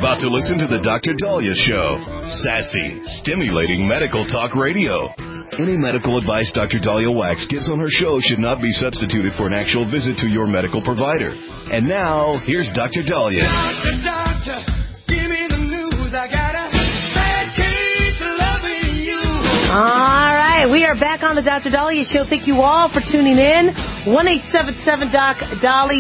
about to listen to the Dr. Dahlia Show. Sassy, stimulating medical talk radio. Any medical advice Dr. Dahlia Wax gives on her show should not be substituted for an actual visit to your medical provider. And now, here's Dr. Dahlia. Doctor, give me the news. I got a bad case of loving you. All right, we are back on the Dr. Dahlia Show. Thank you all for tuning in. 1-877-DOC-DALI,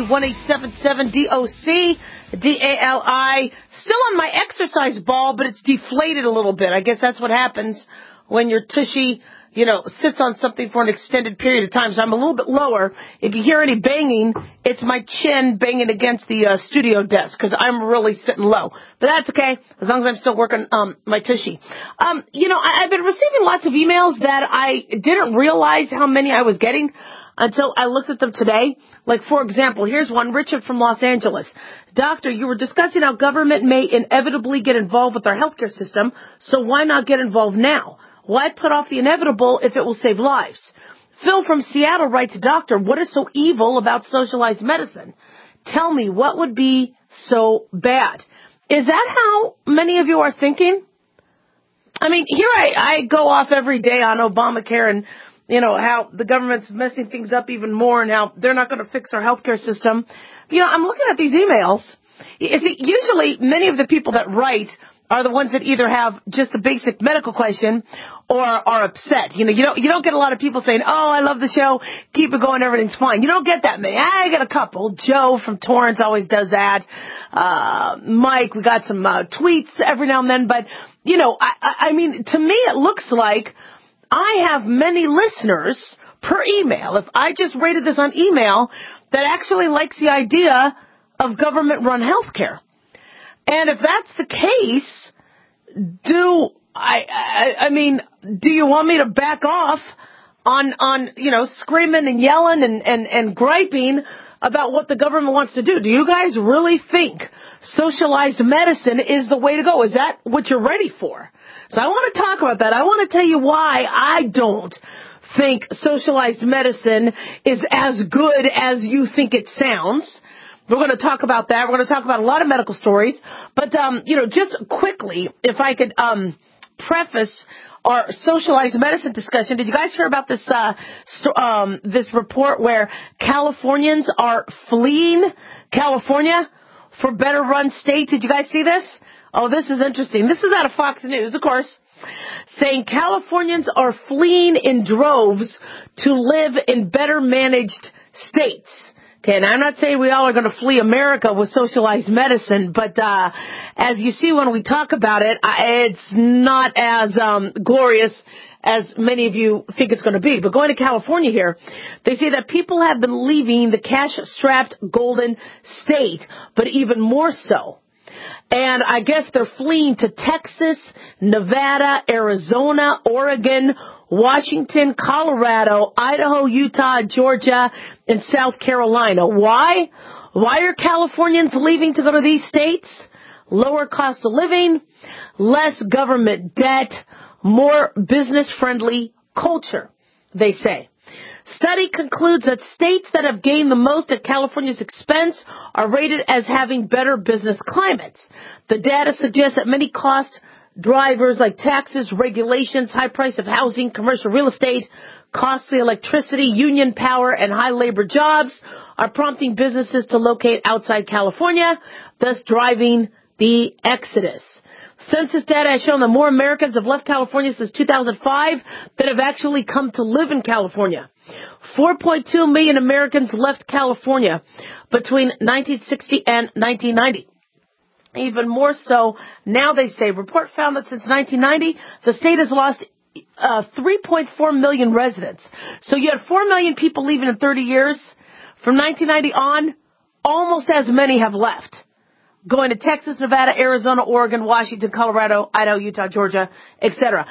1-877-DOC-DALI. Still on my exercise ball, but it's deflated a little bit. I guess that's what happens when your tushy, sits on something for an extended period of time. So I'm a little bit lower. If you hear any banging, it's my chin banging against the studio desk because I'm really sitting low. But that's okay, as long as I'm still working my tushy. I've been receiving lots of emails that I didn't realize how many I was getting until I looked at them today. Like, for example, here's one, Richard from Los Angeles. Doctor, you were discussing how government may inevitably get involved with our healthcare system, so why not get involved now? Why put off the inevitable if it will save lives? Phil from Seattle writes, Doctor, what is so evil about socialized medicine? Tell me, what would be so bad? Is that how many of you are thinking? I mean, here I go off every day on Obamacare and, how the government's messing things up even more and how they're not going to fix our healthcare system. I'm looking at these emails. Usually many of the people that write are the ones that either have just a basic medical question or are upset. You don't get a lot of people saying, oh, I love the show, keep it going, everything's fine. You don't get that many. I get a couple. Joe from Torrance always does that. Mike, we got some tweets every now and then. But, I mean, to me it looks like I have many listeners per email. If I just rated this on email, that actually likes the idea of government-run healthcare. And if that's the case, do you want me to back off on screaming and yelling and griping about what the government wants to do? Do you guys really think socialized medicine is the way to go? Is that what you're ready for? So I want to talk about that. I want to tell you why I don't think socialized medicine is as good as you think it sounds. We're going to talk about that. We're going to talk about a lot of medical stories. But, just quickly, if I could preface our socialized medicine discussion. Did you guys hear about this this report where Californians are fleeing California for better-run states? Did you guys see this? Oh, this is interesting. This is out of Fox News, of course, saying Californians are fleeing in droves to live in better-managed states. Okay, and I'm not saying we all are going to flee America with socialized medicine, but as you see when we talk about it, it's not as glorious as many of you think it's going to be. But going to California here, they say that people have been leaving the cash-strapped Golden State, but even more so. And I guess they're fleeing to Texas, Nevada, Arizona, Oregon, Washington, Colorado, Idaho, Utah, Georgia, and South Carolina. Why? Why are Californians leaving to go to these states? Lower cost of living, less government debt, more business-friendly culture, they say. Study concludes that states that have gained the most at California's expense are rated as having better business climates. The data suggests that many cost drivers like taxes, regulations, high price of housing, commercial real estate, costly electricity, union power, and high labor jobs are prompting businesses to locate outside California, thus driving the exodus. Census data has shown that more Americans have left California since 2005 than have actually come to live in California. 4.2 million Americans left California between 1960 and 1990. Even more so, now they say, report found that since 1990, the state has lost 3.4 million residents. So you had 4 million people leaving in 30 years. From 1990 on, almost as many have left, going to Texas, Nevada, Arizona, Oregon, Washington, Colorado, Idaho, Utah, Georgia, etc.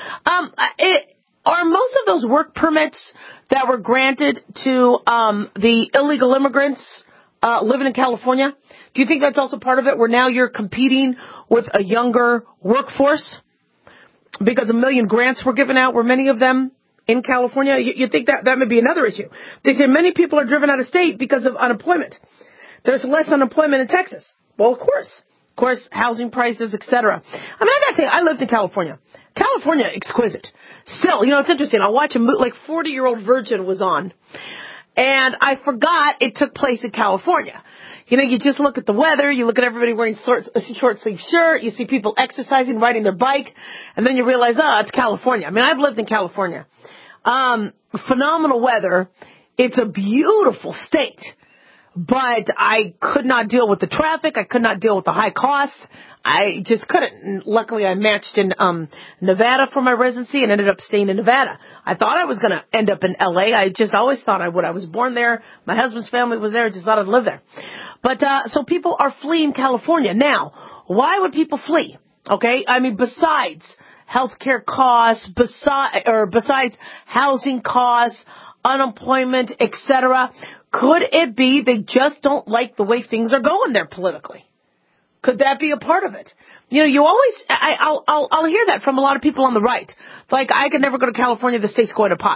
Are most of those work permits that were granted to the illegal immigrants living in California, do you think that's also part of it, where now you're competing with a younger workforce? Because a million grants were given out, were many of them in California? You think that may be another issue. They say many people are driven out of state because of unemployment. There's less unemployment in Texas. Well, of course. Of course, housing prices, etc. I mean, I gotta tell you, I lived in California. California, exquisite. Still, it's interesting. I'll watch a movie, like 40-Year-Old Virgin was on, and I forgot it took place in California. You just look at the weather, you look at everybody wearing a short-sleeve shirt, you see people exercising, riding their bike, and then you realize, it's California. I mean, I've lived in California. Phenomenal weather. It's a beautiful state. But I could not deal with the traffic. I could not deal with the high costs. I just couldn't. And luckily, I matched in Nevada for my residency and ended up staying in Nevada. I thought I was going to end up in L.A. I just always thought I would. I was born there. My husband's family was there. I just thought I'd live there. But so people are fleeing California. Now, why would people flee? Okay? I mean, besides healthcare costs, besides housing costs, unemployment, etc., could it be they just don't like the way things are going there politically? Could that be a part of it? You always, I'll hear that from a lot of people on the right. Like, I could never go to California, the state's going to pot.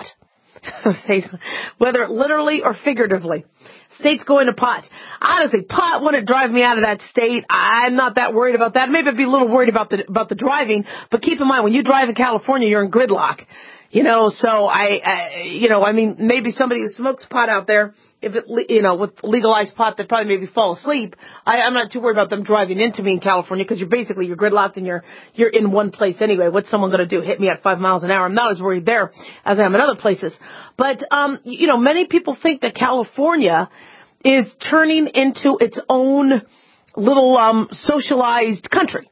Whether literally or figuratively. State's going to pot. Honestly, pot wouldn't drive me out of that state. I'm not that worried about that. Maybe I'd be a little worried about the driving, but keep in mind, when you drive in California, you're in gridlock. So I mean, maybe somebody who smokes pot out there, if it, with legalized pot, they'd probably maybe fall asleep. I'm not too worried about them driving into me in California because you're gridlocked and you're in one place anyway. What's someone going to do? Hit me at 5 miles an hour? I'm not as worried there as I am in other places. But, many people think that California is turning into its own little, socialized country.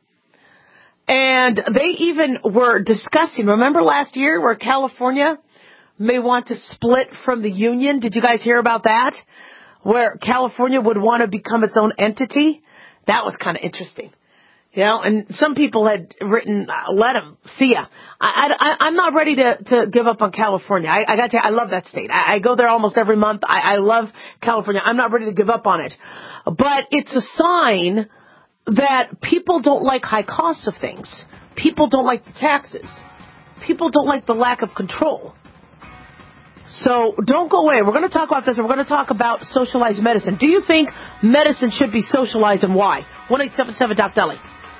And they even were discussing, remember last year where California may want to split from the union? Did you guys hear about that? Where California would want to become its own entity? That was kind of interesting. And some people had written, let them, see ya. I'm not ready to give up on California. I got to tell you, I love that state. I go there almost every month. I love California. I'm not ready to give up on it. But it's a sign that people don't like high costs of things. People don't like the taxes. People don't like the lack of control. So don't go away. We're going to talk about this, and we're going to talk about socialized medicine. Do you think medicine should be socialized, and why? 1-877-DOC-DELI.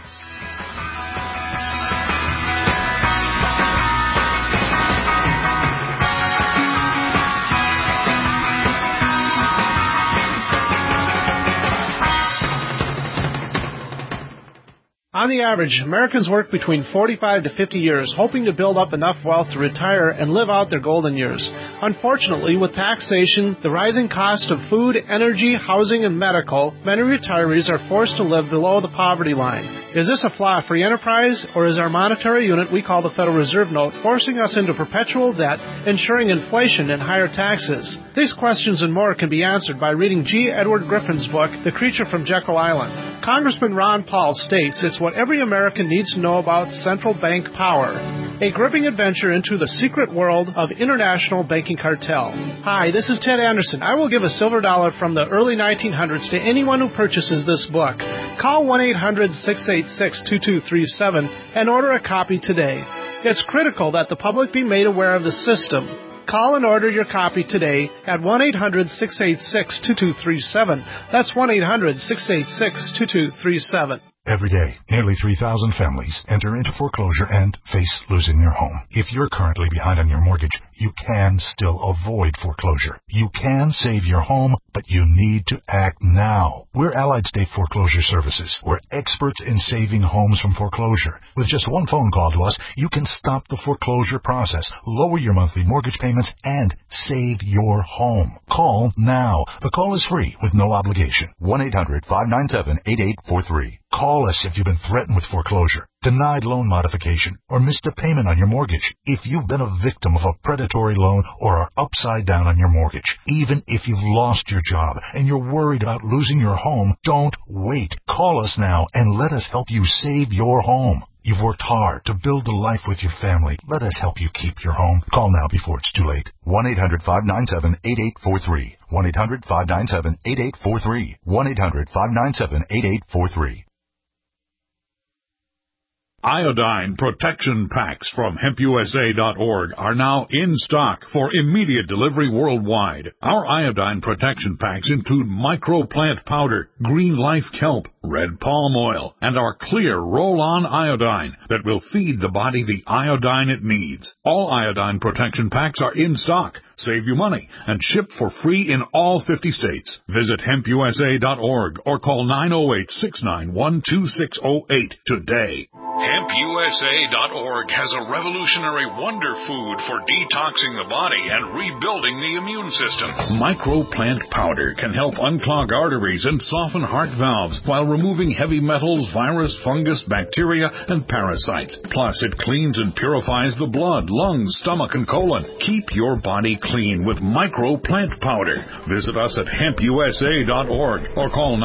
On the average, Americans work between 45 to 50 years, hoping to build up enough wealth to retire and live out their golden years. Unfortunately, with taxation, the rising cost of food, energy, housing, and medical, many retirees are forced to live below the poverty line. Is this a flaw free enterprise, or is our monetary unit we call the Federal Reserve Note forcing us into perpetual debt, ensuring inflation and higher taxes? These questions and more can be answered by reading G. Edward Griffin's book, The Creature from Jekyll Island. Congressman Ron Paul states it's what every American needs to know about central bank power. A gripping adventure into the secret world of international banking cartel. Hi, this is Ted Anderson. I will give a silver dollar from the early 1900s to anyone who purchases this book. Call 1-800-686-2237 and order a copy today. It's critical that the public be made aware of the system. Call and order your copy today at 1-800-686-2237. That's 1-800-686-2237. Every day, nearly 3,000 families enter into foreclosure and face losing their home. If you're currently behind on your mortgage, you can still avoid foreclosure. You can save your home, but you need to act now. We're Allied State Foreclosure Services. We're experts in saving homes from foreclosure. With just one phone call to us, you can stop the foreclosure process, lower your monthly mortgage payments, and save your home. Call now. The call is free with no obligation. 1-800-597-8843. Call us if you've been threatened with foreclosure, denied loan modification, or missed a payment on your mortgage. If you've been a victim of a predatory loan or are upside down on your mortgage, even if you've lost your job and you're worried about losing your home, don't wait. Call us now and let us help you save your home. You've worked hard to build a life with your family. Let us help you keep your home. Call now before it's too late. 1-800-597-8843. 1-800-597-8843. 1-800-597-8843. Iodine protection packs from HempUSA.org are now in stock for immediate delivery worldwide. Our iodine protection packs include microplant powder, green life kelp, red palm oil, and our clear roll-on iodine that will feed the body the iodine it needs. All iodine protection packs are in stock, save you money, and ship for free in all 50 states. Visit HempUSA.org or call 908-691-2608 today. HempUSA.org has a revolutionary wonder food for detoxing the body and rebuilding the immune system. Microplant powder can help unclog arteries and soften heart valves while removing heavy metals, virus, fungus, bacteria, and parasites. Plus, it cleans and purifies the blood, lungs, stomach, and colon. Keep your body clean with Microplant powder. Visit us at HempUSA.org or call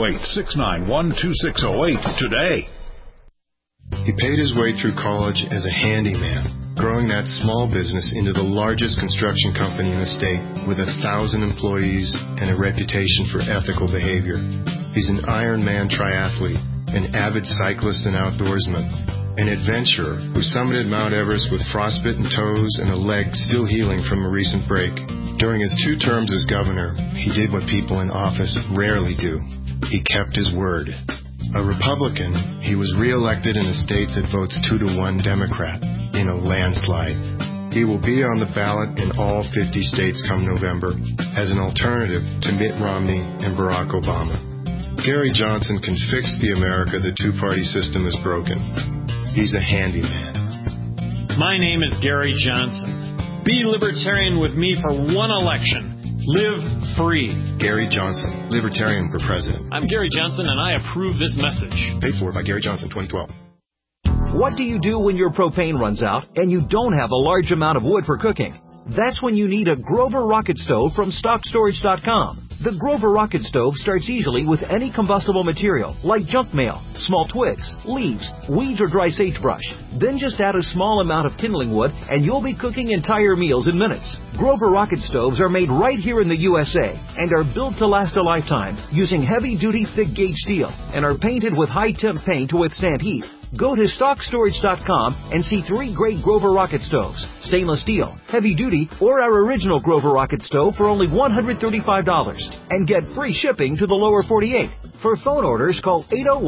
908-691-2608 today. He paid his way through college as a handyman, growing that small business into the largest construction company in the state with 1,000 employees and a reputation for ethical behavior. He's an Ironman triathlete, an avid cyclist and outdoorsman, an adventurer who summited Mount Everest with frostbitten toes and a leg still healing from a recent break. During his 2 terms as governor, he did what people in office rarely do. He kept his word. A Republican, he was re-elected in a state that votes 2-to-1 Democrat in a landslide. He will be on the ballot in all 50 states come November as an alternative to Mitt Romney and Barack Obama. Gary Johnson can fix the America the two-party system is broken. He's a handyman. My name is Gary Johnson. Be libertarian with me for one election. Live free. Gary Johnson, Libertarian for President. I'm Gary Johnson, and I approve this message. Paid for by Gary Johnson, 2012. What do you do when your propane runs out and you don't have a large amount of wood for cooking? That's when you need a Grover Rocket Stove from StockStorage.com. The Grover Rocket Stove starts easily with any combustible material, like junk mail, small twigs, leaves, weeds, or dry sagebrush. Then just add a small amount of kindling wood, and you'll be cooking entire meals in minutes. Grover Rocket Stoves are made right here in the USA and are built to last a lifetime using heavy-duty, thick-gauge steel and are painted with high-temp paint to withstand heat. Go to StockStorage.com and see 3 great Grover Rocket Stoves, stainless steel, heavy-duty, or our original Grover Rocket Stove for only $135. And get free shipping to the lower 48. For phone orders, call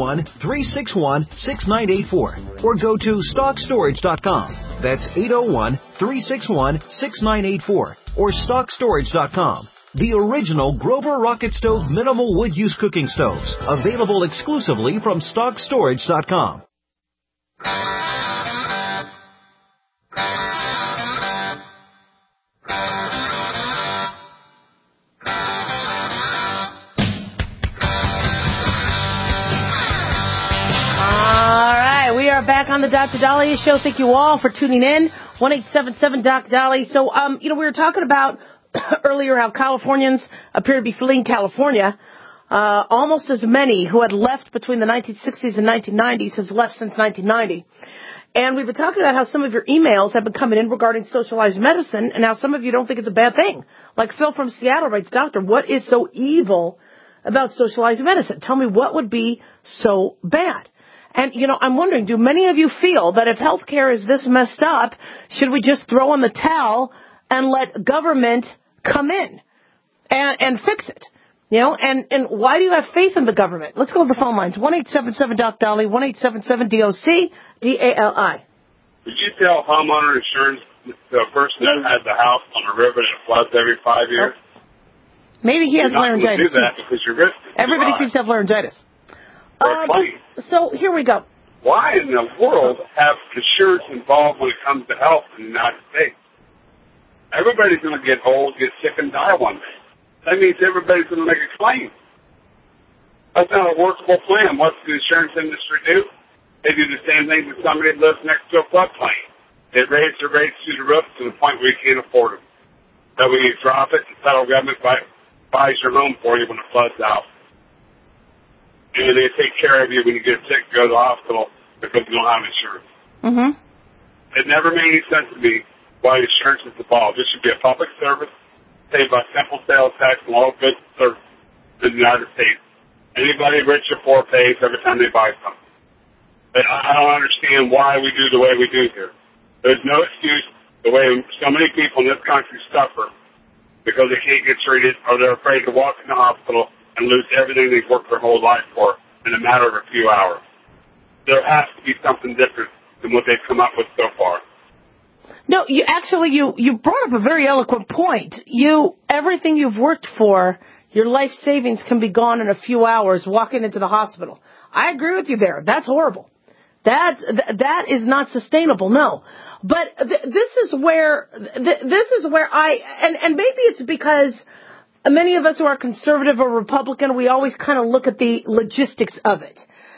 801-361-6984 or go to StockStorage.com. That's 801-361-6984 or StockStorage.com. The original Grover Rocket Stove minimal wood use cooking stoves, available exclusively from StockStorage.com. We are back on the Dr. Dahlia Show. Thank you all for tuning in. 1-877-Doc-Dahlia. So, we were talking about earlier how Californians appear to be fleeing California. Almost as many who had left between the 1960s and 1990s has left since 1990. And we've been talking about how some of your emails have been coming in regarding socialized medicine and how some of you don't think it's a bad thing. Like Phil from Seattle writes, Doctor, what is so evil about socialized medicine? Tell me what would be so bad. And, I'm wondering, do many of you feel that if healthcare is this messed up, should we just throw in the towel and let government come in and fix it? And why do you have faith in the government? Let's go to the phone lines. 1-877-Doc-Dahlia, 1-877-DOC-DALI. Did you tell homeowner insurance the person that has the house on a river that floods every 5 years? Maybe he has laryngitis. Do that because you're risking. Everybody seems to have laryngitis. So here we go. Why in the world have insurance involved when it comes to health in the United States? Everybody's going to get old, get sick, and die one day. That means everybody's going to make a claim. That's not a workable plan. What's the insurance industry do? They do the same thing to somebody that lives next to a floodplain. They raise their rates through the roof to the point where you can't afford them. So when you drop it, the federal government buys your home for you when it floods out. And they take care of you when you get sick, go to the hospital because you don't have insurance. Mm-hmm. It never made any sense to me why insurance is involved. This should be a public service, paid by simple sales tax and all goods and services in the United States. Anybody rich or poor pays every time they buy something. But I don't understand why we do the way we do here. There's no excuse the way so many people in this country suffer because they can't get treated or they're afraid to walk in the hospital and lose everything they've worked their whole life for in a matter of a few hours. There has to be something different than what they've come up with so far. No, you brought up a very eloquent point. Everything you've worked for, your life savings can be gone in a few hours walking into the hospital. I agree with you there. That's horrible. That is not sustainable. No. But this is where and maybe it's because many of us who are conservative or Republican, we always kind of look at the logistics of it.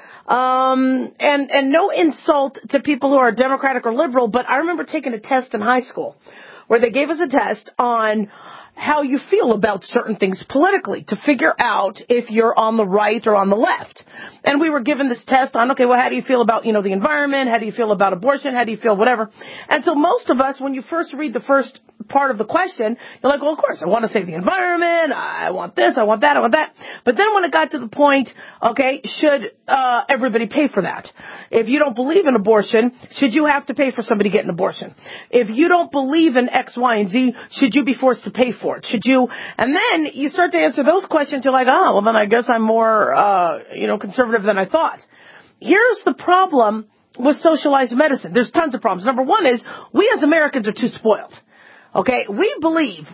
And no insult to people who are Democratic or liberal, but I remember taking a test in high school where they gave us a test on how you feel about certain things politically to figure out if you're on the right or on the left. And we were given this test on, okay, well, how do you feel about, the environment? How do you feel about abortion? How do you feel whatever? And so most of us, when you first read the first part of the question, you're like, well, of course, I want to save the environment. I want this. I want that. I want that. But then when it got to the point, okay, should everybody pay for that? If you don't believe in abortion, should you have to pay for somebody to get an abortion? If you don't believe in X, Y, and Z, should you be forced to pay for it? Should you? And then you start to answer those questions. You're like, oh, well, then I guess I'm more, conservative than I thought. Here's the problem with socialized medicine. There's tons of problems. Number one is we as Americans are too spoiled. Okay, we believe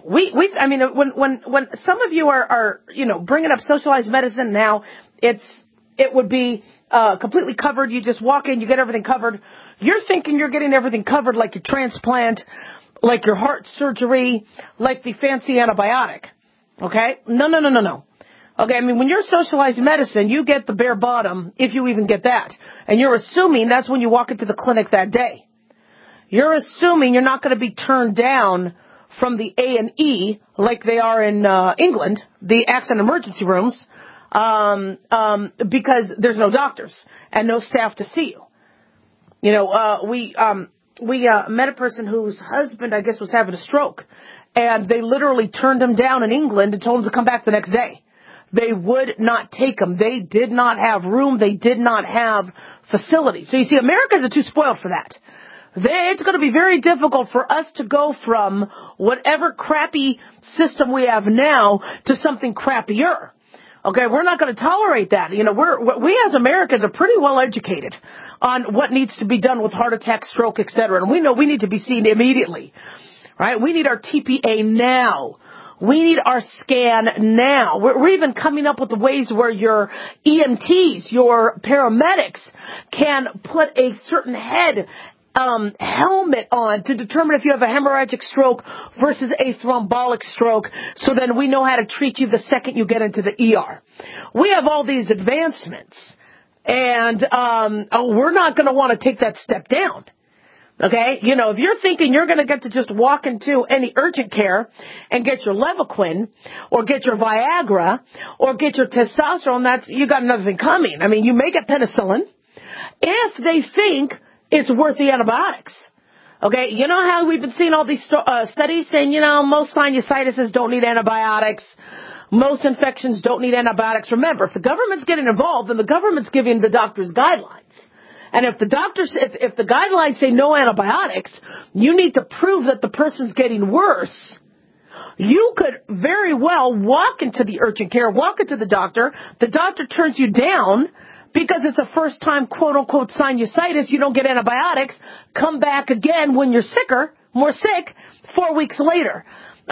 when some of you are bringing up socialized medicine now, it would be completely covered. You just walk in, you get everything covered. You're thinking you're getting everything covered, like your transplant, like your heart surgery, like the fancy antibiotic. Okay, no. Okay, when you're socialized medicine, you get the bare bottom, if you even get that, and you're assuming that's when you walk into the clinic that day. You're assuming you're not going to be turned down from the A&E like they are in England, the accident emergency rooms, because there's no doctors and no staff to see you. We met a person whose husband, I guess, was having a stroke, and they literally turned him down in England and told him to come back the next day. They would not take him. They did not have room. They did not have facilities. So you see, Americans are too spoiled for that. It's going to be very difficult for us to go from whatever crappy system we have now to something crappier. Okay, we're not going to tolerate that. We as Americans are pretty well educated on what needs to be done with heart attack, stroke, etc. And we know we need to be seen immediately. Right? We need our TPA now. We need our scan now. We're even coming up with the ways where your EMTs, your paramedics, can put a certain head helmet on to determine if you have a hemorrhagic stroke versus a thrombotic stroke, so then we know how to treat you the second you get into the ER. We have all these advancements, and we're not going to want to take that step down. Okay, if you're thinking you're going to get to just walk into any urgent care and get your Levaquin or get your Viagra or get your testosterone, you got another thing coming. You may get penicillin if they think it's worth the antibiotics. Okay, you know how we've been seeing all these studies saying, most sinusitis don't need antibiotics. Most infections don't need antibiotics. Remember, if the government's getting involved, then the government's giving the doctors guidelines. And if the guidelines say no antibiotics, you need to prove that the person's getting worse. You could very well walk into the urgent care, walk into the doctor turns you down because it's a first time quote unquote sinusitis, you don't get antibiotics, come back again when you're more sick, 4 weeks later.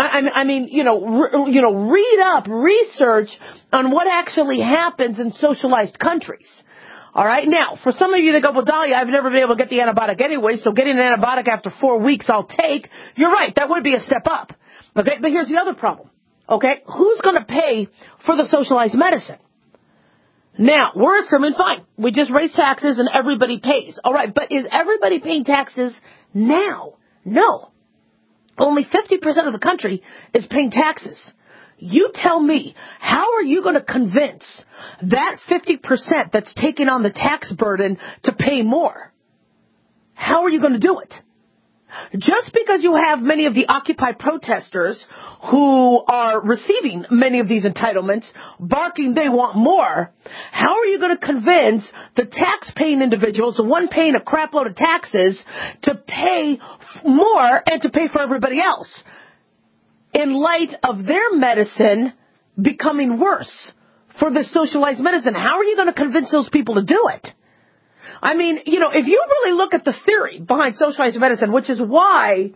Read up, research on what actually happens in socialized countries. All right. Now, for some of you that go, well, Dahlia, I've never been able to get the antibiotic anyway, so getting an antibiotic after 4 weeks I'll take. You're right. That would be a step up. Okay. But here's the other problem. Okay. Who's going to pay for the socialized medicine? Now, we're assuming, fine, we just raise taxes and everybody pays. All right. But is everybody paying taxes now? No. Only 50% of the country is paying taxes. You tell me, how are you going to convince that 50% that's taking on the tax burden to pay more? How are you going to do it? Just because you have many of the Occupy protesters who are receiving many of these entitlements, barking they want more, how are you going to convince the tax-paying individuals, the one paying a crap load of taxes, to pay more and to pay for everybody else in light of their medicine becoming worse for the socialized medicine? How are you going to convince those people to do it? I mean, if you really look at the theory behind socialized medicine, which is why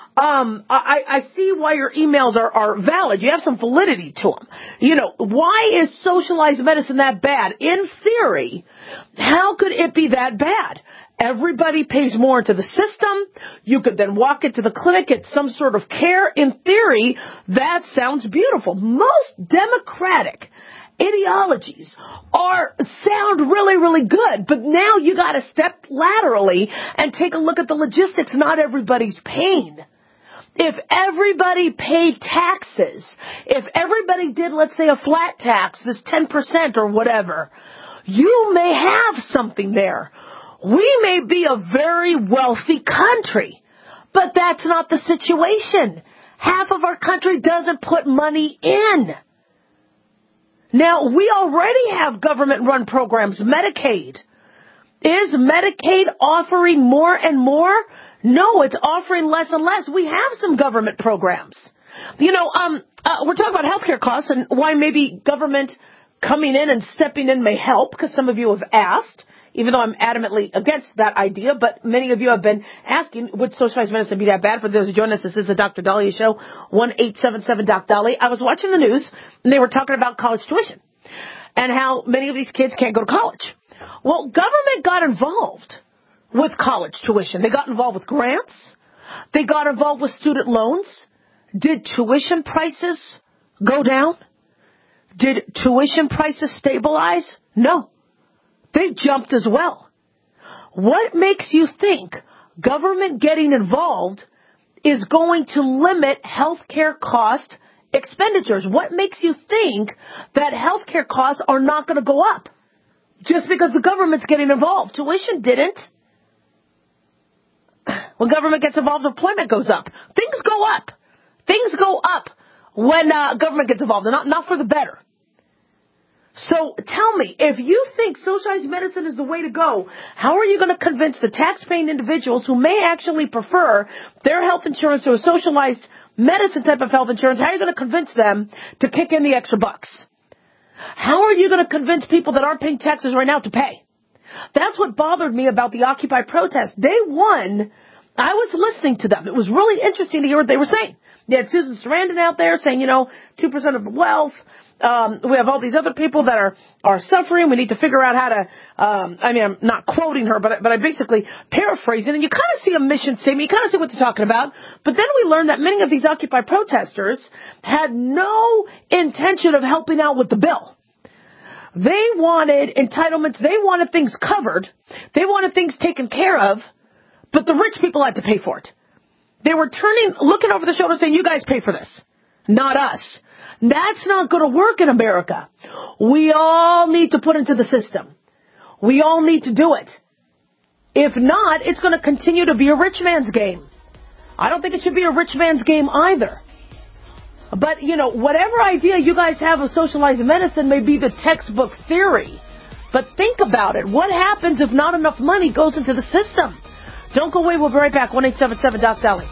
I see why your emails are valid. You have some validity to them. Why is socialized medicine that bad? In theory, how could it be that bad? Everybody pays more into the system. You could then walk into the clinic, get some sort of care. In theory, that sounds beautiful. Most democratic ideologies sound really, really good, but now you got to step laterally and take a look at the logistics. Not everybody's paying. If everybody paid taxes, if everybody did, let's say, a flat tax, this 10% or whatever, you may have something there. We may be a very wealthy country, but that's not the situation. Half of our country doesn't put money in. Now, we already have government-run programs. Medicaid. Is Medicaid offering more and more? No, it's offering less and less. We have some government programs. We're talking about healthcare costs and why maybe government coming in and stepping in may help, because some of you have asked, even though I'm adamantly against that idea, but many of you have been asking, would socialized medicine be that bad? For those who join us, this is the Dr. Dahlia Show, 1-877-DOC-DOLLY. I was watching the news, and they were talking about college tuition and how many of these kids can't go to college. Well, government got involved with college tuition. They got involved with grants. They got involved with student loans. Did tuition prices go down? Did tuition prices stabilize? No. They jumped as well. What makes you think government getting involved is going to limit healthcare cost expenditures? What makes you think that healthcare costs are not going to go up just because the government's getting involved? Tuition didn't. When government gets involved, employment goes up. Things go up. Things go up when government gets involved, and not for the better. So tell me, if you think socialized medicine is the way to go, how are you going to convince the tax-paying individuals who may actually prefer their health insurance to a socialized medicine type of health insurance, how are you going to convince them to kick in the extra bucks? How are you going to convince people that aren't paying taxes right now to pay? That's what bothered me about the Occupy protest. Day one, I was listening to them. It was really interesting to hear what they were saying. You had Susan Sarandon out there saying, 2% of the wealth. We have all these other people that are suffering. We need to figure out how to, I'm not quoting her, but I basically paraphrasing, and you kind of see a mission statement. You kind of see what they're talking about. But then we learned that many of these Occupy protesters had no intention of helping out with the bill. They wanted entitlements. They wanted things covered. They wanted things taken care of, but the rich people had to pay for it. They were looking over the shoulder saying, you guys pay for this, not us. That's not going to work in America. We all need to put into the system. We all need to do it. If not, it's going to continue to be a rich man's game. I don't think it should be a rich man's game either. But, whatever idea you guys have of socialized medicine may be the textbook theory. But think about it. What happens if not enough money goes into the system? Don't go away. We'll be right back. 1-877-DOC-DOLLY.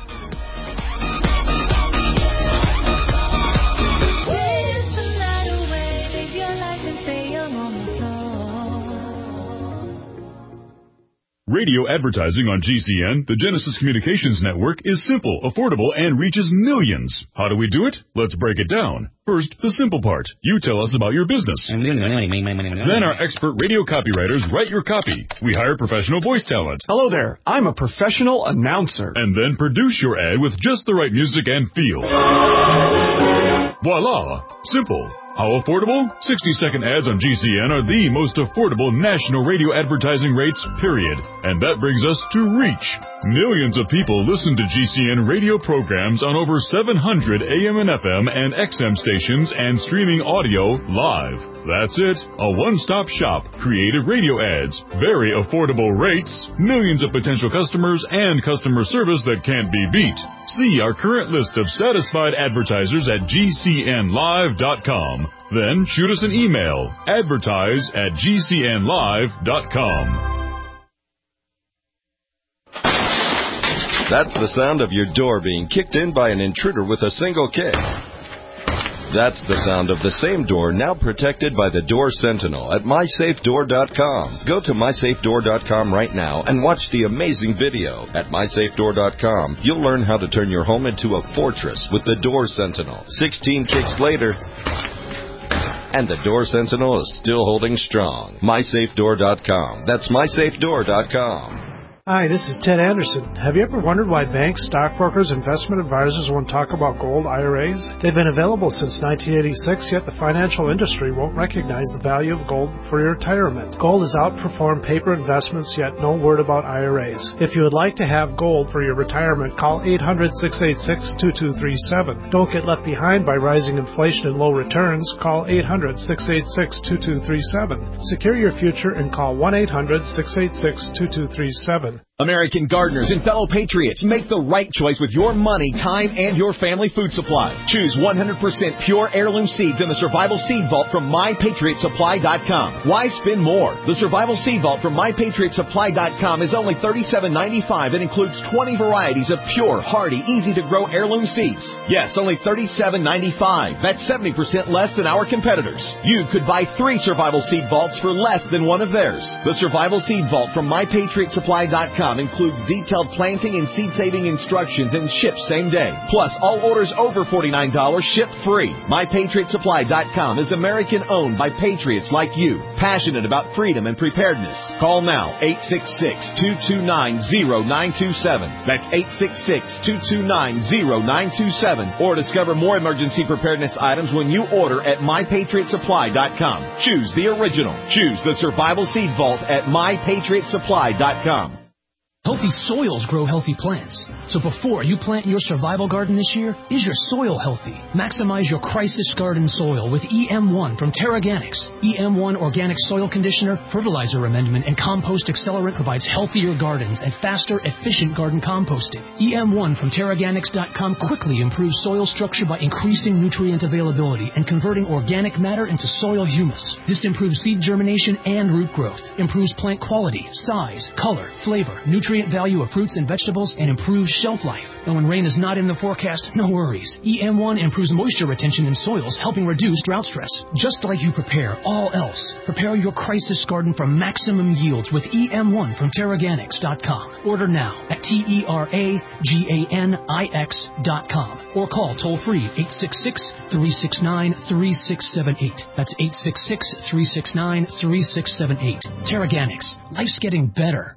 Radio advertising on GCN, the Genesis Communications Network, is simple, affordable, and reaches millions. How do we do it? Let's break it down. First, the simple part. You tell us about your business. Then our expert radio copywriters write your copy. We hire professional voice talent. Hello there. I'm a professional announcer. And then produce your ad with just the right music and feel. Voila! Simple. How affordable? 60-second ads on GCN are the most affordable national radio advertising rates, period. And that brings us to reach. Millions of people listen to GCN radio programs on over 700 AM and FM and XM stations and streaming audio live. That's it. A one-stop shop. Creative radio ads. Very affordable rates. Millions of potential customers and customer service that can't be beat. See our current list of satisfied advertisers at GCNlive.com. Then shoot us an email. advertise@GCNlive.com. That's the sound of your door being kicked in by an intruder with a single kick. That's the sound of the same door now protected by the Door Sentinel at MySafeDoor.com. Go to MySafeDoor.com right now and watch the amazing video. At MySafeDoor.com, you'll learn how to turn your home into a fortress with the Door Sentinel. 16 kicks later, and the Door Sentinel is still holding strong. MySafeDoor.com. That's MySafeDoor.com. Hi, this is Ted Anderson. Have you ever wondered why banks, stockbrokers, investment advisors won't talk about gold IRAs? They've been available since 1986, yet the financial industry won't recognize the value of gold for your retirement. Gold has outperformed paper investments, yet no word about IRAs. If you would like to have gold for your retirement, call 800-686-2237. Don't get left behind by rising inflation and low returns. Call 800-686-2237. Secure your future and call 1-800-686-2237. American gardeners and fellow patriots, make the right choice with your money, time, and your family food supply. Choose 100% pure heirloom seeds in the Survival Seed Vault from MyPatriotSupply.com. Why spend more? The Survival Seed Vault from MyPatriotSupply.com is only $37.95 and includes 20 varieties of pure, hardy, easy-to-grow heirloom seeds. Yes, only $37.95. That's 70% less than our competitors. You could buy 3 Survival Seed Vaults for less than one of theirs. The Survival Seed Vault from MyPatriotSupply.com includes detailed planting and seed-saving instructions and ships same day. Plus, all orders over $49 ship free. MyPatriotSupply.com is American-owned by patriots like you, passionate about freedom and preparedness. Call now, 866-229-0927. That's 866-229-0927. Or discover more emergency preparedness items when you order at MyPatriotSupply.com. Choose the original. Choose the Survival Seed Vault at MyPatriotSupply.com. Healthy soils grow healthy plants. So before you plant your survival garden this year, is your soil healthy? Maximize your crisis garden soil with EM1 from Terraganics. EM1 Organic Soil Conditioner, Fertilizer Amendment, and Compost Accelerant provides healthier gardens and faster, efficient garden composting. EM1 from Terraganics.com quickly improves soil structure by increasing nutrient availability and converting organic matter into soil humus. This improves seed germination and root growth, improves plant quality, size, color, flavor, nutrient value of fruits and vegetables, and improves shelf life. And when rain is not in the forecast, no worries. EM1 improves moisture retention in soils, helping reduce drought stress. Just like you prepare all else, prepare your crisis garden for maximum yields with EM1 from Terraganics.com. Order now at TERAGANIX.com or call toll-free 866-369-3678. That's 866-369-3678. Terraganics. Life's getting better.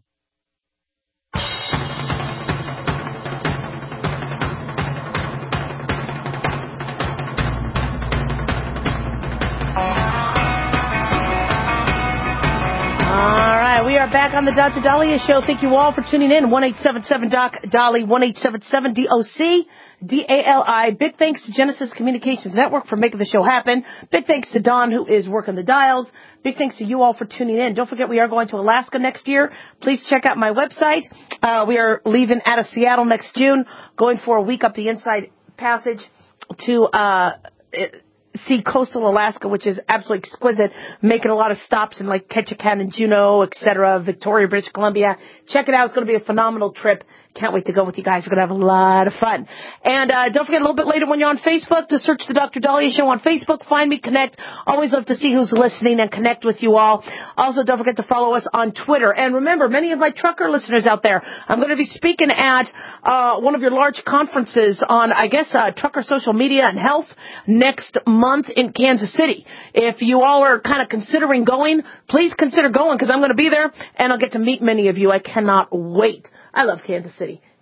We are back on the Dr. Daliah Show. Thank you all for tuning in. 1-877-DOC-DALI, 1-877-DOC-DALI. Big thanks to Genesis Communications Network for making the show happen. Big thanks to Don, who is working the dials. Big thanks to you all for tuning in. Don't forget, we are going to Alaska next year. Please check out my website. We are leaving out of Seattle next June, going for a week up the Inside Passage to see coastal Alaska, which is absolutely exquisite, making a lot of stops in like Ketchikan and Juneau, etc., Victoria, British Columbia. Check it out. It's going to be a phenomenal trip. Can't wait to go with you guys. We're going to have a lot of fun. And don't forget, a little bit later when you're on Facebook, to search the Dr. Daliah Show on Facebook. Find me, connect. Always love to see who's listening and connect with you all. Also, don't forget to follow us on Twitter. And remember, many of my trucker listeners out there, I'm going to be speaking at one of your large conferences on, I guess, trucker social media and health next month in Kansas City. If you all are kind of considering going, please consider going, because I'm going to be there and I'll get to meet many of you. I cannot wait. I love Kansas City.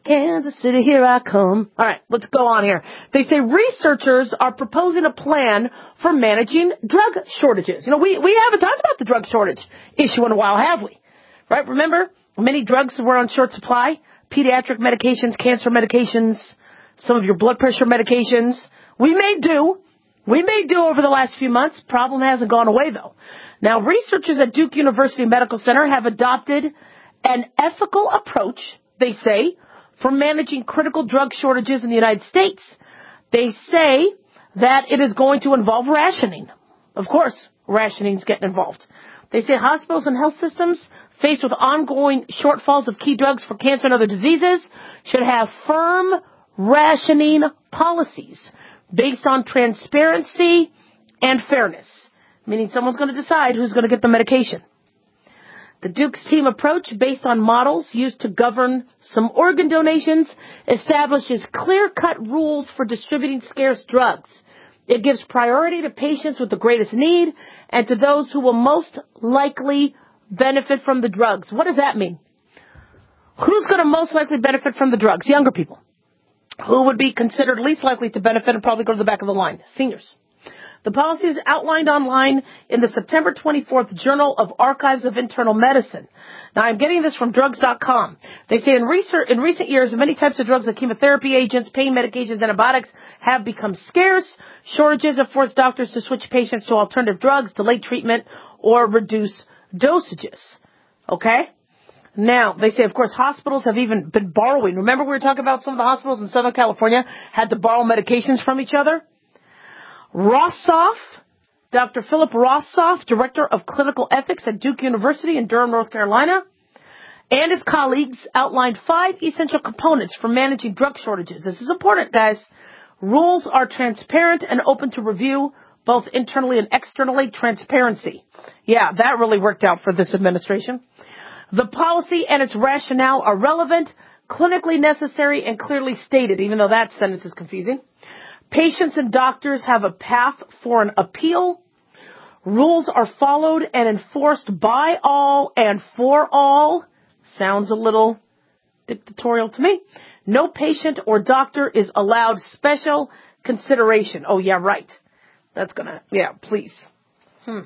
Kansas City, here I come. All right, let's go on here. They say researchers are proposing a plan for managing drug shortages. You know, we haven't talked about the drug shortage issue in a while, have we? Right? Remember, many drugs were on short supply. Pediatric medications, cancer medications, some of your blood pressure medications. We may do over the last few months. Problem hasn't gone away, though. Now, researchers at Duke University Medical Center have adopted an ethical approach, they say, for managing critical drug shortages in the United States. They say that it is going to involve rationing. Of course, rationing is getting involved. They say hospitals and health systems faced with ongoing shortfalls of key drugs for cancer and other diseases should have firm rationing policies based on transparency and fairness, meaning someone's going to decide who's going to get the medication. The Duke's team approach, based on models used to govern some organ donations, establishes clear-cut rules for distributing scarce drugs. It gives priority to patients with the greatest need and to those who will most likely benefit from the drugs. What does that mean? Who's going to most likely benefit from the drugs? Younger people. Who would be considered least likely to benefit and probably go to the back of the line? Seniors. The policy is outlined online in the September 24th Journal of Archives of Internal Medicine. Now, I'm getting this from drugs.com. They say in recent years, many types of drugs like chemotherapy agents, pain medications, antibiotics have become scarce. Shortages have forced doctors to switch patients to alternative drugs, delay treatment, or reduce dosages. Okay? Now, they say, of course, hospitals have even been borrowing. Remember we were talking about some of the hospitals in Southern California had to borrow medications from each other? Rossoff, Dr. Philip Rossoff, Director of Clinical Ethics at Duke University in Durham, North Carolina, and his colleagues outlined 5 essential components for managing drug shortages. This is important, guys. Rules are transparent and open to review, both internally and externally. Transparency. Yeah, that really worked out for this administration. The policy and its rationale are relevant, clinically necessary, and clearly stated, even though that sentence is confusing. Patients and doctors have a path for an appeal. Rules are followed and enforced by all and for all. Sounds a little dictatorial to me. No patient or doctor is allowed special consideration. Oh, yeah, right. That's please. All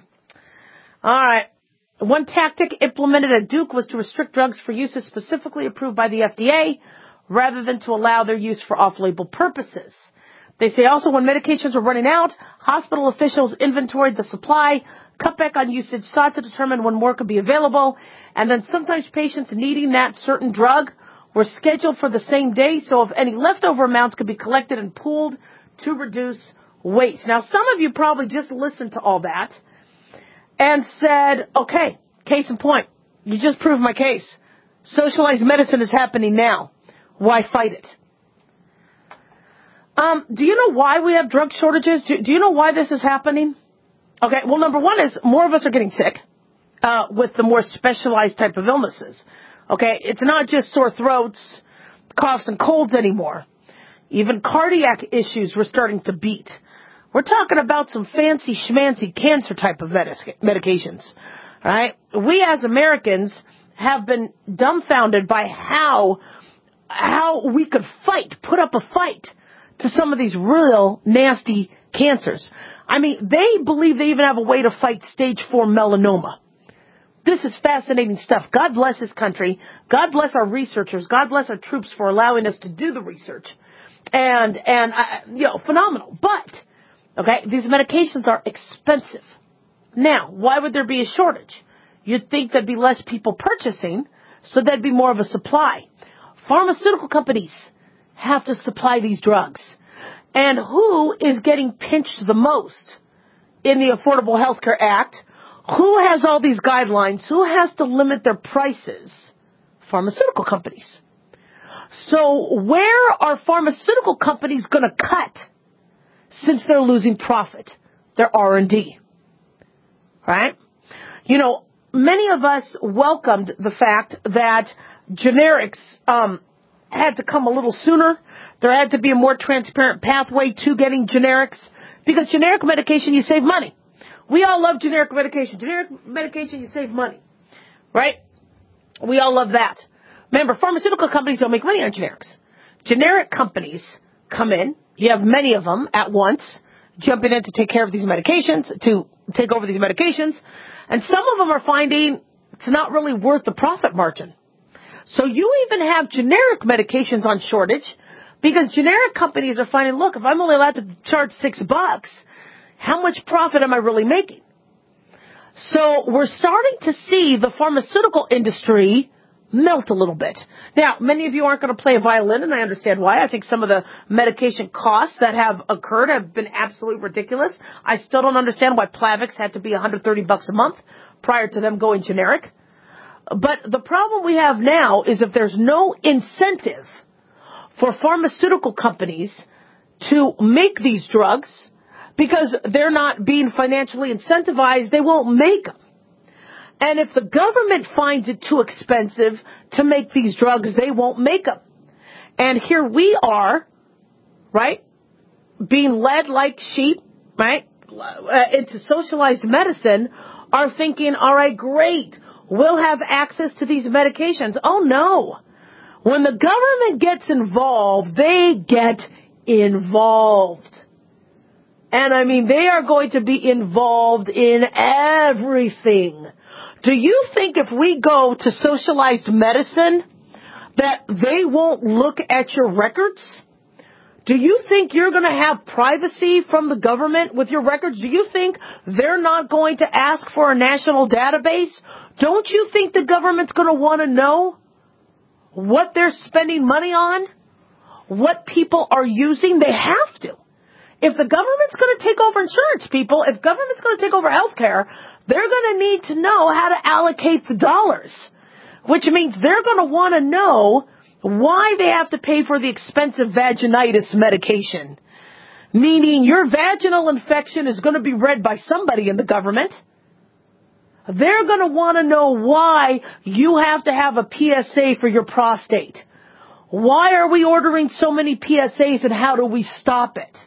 right. One tactic implemented at Duke was to restrict drugs for uses specifically approved by the FDA rather than to allow their use for off-label purposes. They say also when medications were running out, hospital officials inventoried the supply, cut back on usage, sought to determine when more could be available, and then sometimes patients needing that certain drug were scheduled for the same day, so if any leftover amounts could be collected and pooled to reduce waste. Now, some of you probably just listened to all that and said, okay, case in point, you just proved my case. Socialized medicine is happening now. Why fight it? Do you know why we have drug shortages? Do you know why this is happening? Okay, well, number one is more of us are getting sick with the more specialized type of illnesses. Okay, it's not just sore throats, coughs, and colds anymore. Even cardiac issues we're starting to beat. We're talking about some fancy schmancy cancer type of medications. All right? We as Americans have been dumbfounded by how we could put up a fight to some of these real nasty cancers. I mean, they believe they even have a way to fight stage 4 melanoma. This is fascinating stuff. God bless this country. God bless our researchers. God bless our troops for allowing us to do the research. And phenomenal. But, okay, these medications are expensive. Now, why would there be a shortage? You'd think there'd be less people purchasing, so there'd be more of a supply. Pharmaceutical companies have to supply these drugs. And who is getting pinched the most in the Affordable Health Care Act? Who has all these guidelines? Who has to limit their prices? Pharmaceutical companies. So where are pharmaceutical companies going to cut since they're losing profit? Their R&D. Right? You know, many of us welcomed the fact that generics had to come a little sooner. There had to be a more transparent pathway to getting generics. Because generic medication, you save money. We all love generic medication. Generic medication, you save money. Right? We all love that. Remember, pharmaceutical companies don't make money on generics. Generic companies come in. You have many of them at once jumping in to take care of these medications, to take over these medications. And some of them are finding it's not really worth the profit margin. So you even have generic medications on shortage because generic companies are finding, look, if I'm only allowed to charge $6, how much profit am I really making? So we're starting to see the pharmaceutical industry melt a little bit. Now, many of you aren't going to play a violin, and I understand why. I think some of the medication costs that have occurred have been absolutely ridiculous. I still don't understand why Plavix had to be $130 a month prior to them going generic. But the problem we have now is if there's no incentive for pharmaceutical companies to make these drugs, because they're not being financially incentivized, they won't make them. And if the government finds it too expensive to make these drugs, they won't make them. And here we are, right, being led like sheep, right, into socialized medicine, are thinking, all right, great, we'll have access to these medications. Oh, no. When the government gets involved, they get involved. And I mean, they are going to be involved in everything. Do you think if we go to socialized medicine that they won't look at your records? Do you think you're going to have privacy from the government with your records? Do you think they're not going to ask for a national database? Don't you think the government's going to want to know what they're spending money on? What people are using? They have to. If the government's going to take over insurance, people, if government's going to take over healthcare, they're going to need to know how to allocate the dollars, which means they're going to want to know why they have to pay for the expensive vaginitis medication, meaning your vaginal infection is going to be read by somebody in the government. They're going to want to know why you have to have a PSA for your prostate. Why are we ordering so many PSAs and how do we stop it?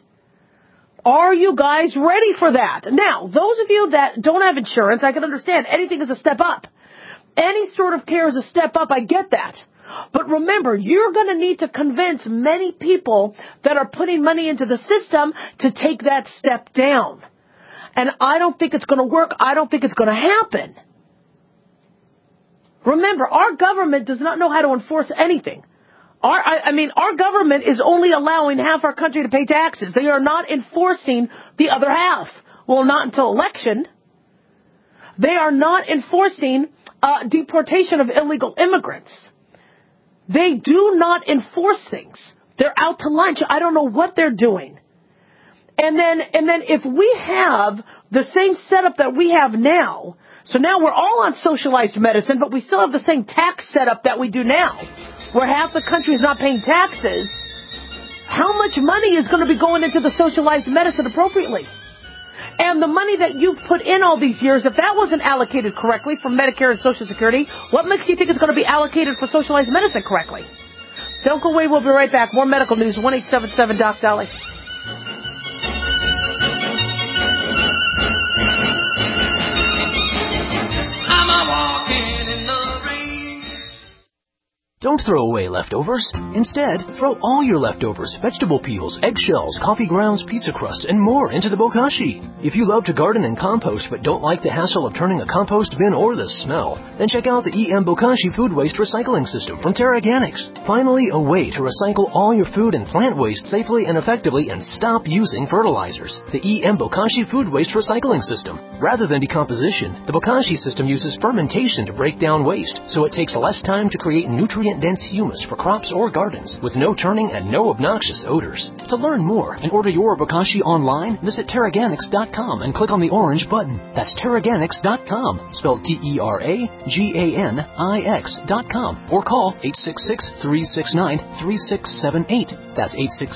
Are you guys ready for that? Now, those of you that don't have insurance, I can understand. Anything is a step up. Any sort of care is a step up. I get that. But remember, you're going to need to convince many people that are putting money into the system to take that step down. And I don't think it's going to work. I don't think it's going to happen. Remember, our government does not know how to enforce anything. Our government is only allowing half our country to pay taxes. They are not enforcing the other half. Well, not until election. They are not enforcing deportation of illegal immigrants. They do not enforce things. They're out to lunch. I don't know what they're doing. And then if we have the same setup that we have now, so now we're all on socialized medicine, but we still have the same tax setup that we do now, where half the country is not paying taxes, how much money is going to be going into the socialized medicine appropriately? And the money that you've put in all these years, if that wasn't allocated correctly from Medicare and Social Security, what makes you think it's going to be allocated for socialized medicine correctly? Don't go away. We'll be right back. More medical news. 1-877-DOC-DOLLY. Don't throw away leftovers. Instead, throw all your leftovers, vegetable peels, eggshells, coffee grounds, pizza crusts, and more into the bokashi. If you love to garden and compost but don't like the hassle of turning a compost bin or the smell, then check out the EM Bokashi Food Waste Recycling System from Terraganics. Finally, a way to recycle all your food and plant waste safely and effectively and stop using fertilizers. The EM Bokashi Food Waste Recycling System. Rather than decomposition, the Bokashi system uses fermentation to break down waste, so it takes less time to create nutrient-dense humus for crops or gardens, with no turning and no obnoxious odors. To learn more and order your Bokashi online, visit Terraganics.com and click on the orange button. That's Terraganics.com, spelled Terraganix.com, or call 866-369-3678. That's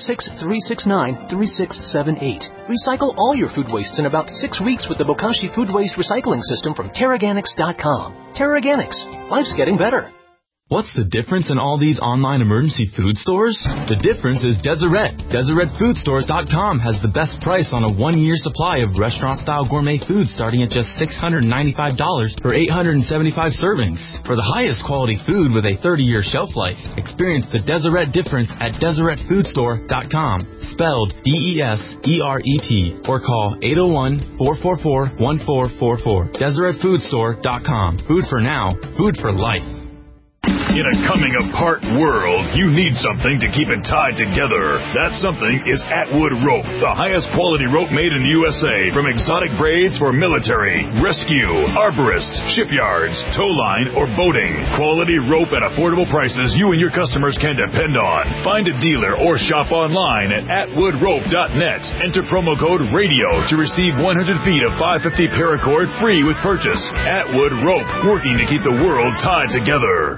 866-369-3678. Recycle all your food wastes in about 6 weeks with the Bokashi Food Waste Recycling System from Terraganics.com. Terraganics. Life's getting better. What's the difference in all these online emergency food stores? The difference is Deseret. DeseretFoodStores.com has the best price on a 1-year supply of restaurant-style gourmet food starting at just $695 for 875 servings. For the highest quality food with a 30-year shelf life, experience the Deseret difference at DeseretFoodStore.com, spelled DESERET, or call 801-444-1444. DeseretFoodStore.com. Food for now, food for life. In a coming-apart world, you need something to keep it tied together. That something is Atwood Rope, the highest quality rope made in the USA, from exotic braids for military, rescue, arborists, shipyards, tow line, or boating. Quality rope at affordable prices you and your customers can depend on. Find a dealer or shop online at atwoodrope.net. Enter promo code RADIO to receive 100 feet of 550 paracord free with purchase. Atwood Rope, working to keep the world tied together.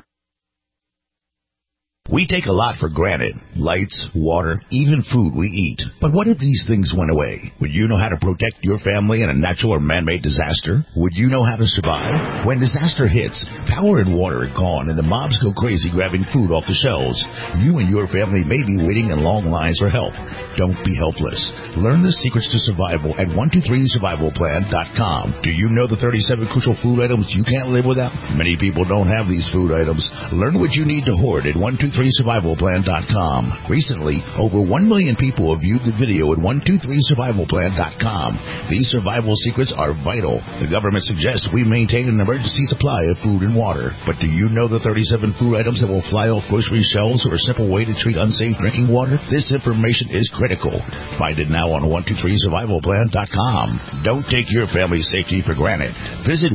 We take a lot for granted. Lights, water, even food we eat. But what if these things went away? Would you know how to protect your family in a natural or man-made disaster? Would you know how to survive? When disaster hits, power and water are gone and the mobs go crazy grabbing food off the shelves. You and your family may be waiting in long lines for help. Don't be helpless. Learn the secrets to survival at 123survivalplan.com. Do you know the 37 crucial food items you can't live without? Many people don't have these food items. Learn what you need to hoard at 123survivalplan.com. Recently, over 1 million people have viewed the video at 123survivalplan.com. These survival secrets are vital. The government suggests we maintain an emergency supply of food and water. But do you know the 37 food items that will fly off grocery shelves or a simple way to treat unsafe drinking water? This information is critical. Find it now on 123survivalplan.com. Don't take your family's safety for granted. Visit